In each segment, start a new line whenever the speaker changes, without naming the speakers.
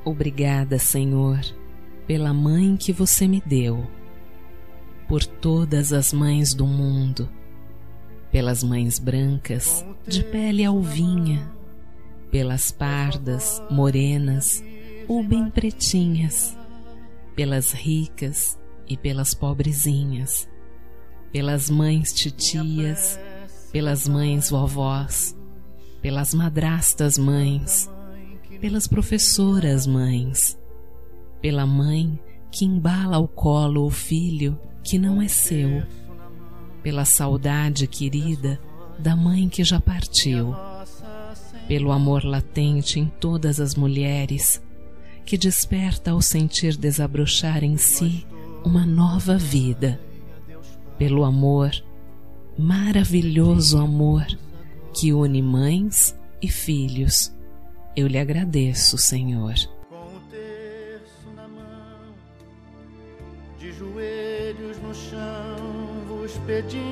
Obrigada, Senhor, pela mãe que você me deu, por todas as mães do mundo, pelas mães brancas, de pele alvinha, pelas pardas, morenas ou bem pretinhas, pelas ricas e pelas pobrezinhas, pelas mães titias, pelas mães vovós, pelas madrastas mães, pelas professoras mães, pela mãe que embala ao colo o filho que não é seu, pela saudade querida da mãe que já partiu, pelo amor latente em todas as mulheres, que desperta ao sentir desabrochar em si uma nova vida, pelo amor, maravilhoso amor, que une mães e filhos. Eu lhe agradeço, Senhor.
Com o terço na mão, de joelhos no chão, vos pedimos.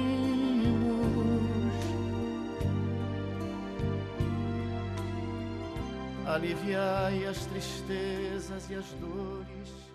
Aliviai as tristezas e as dores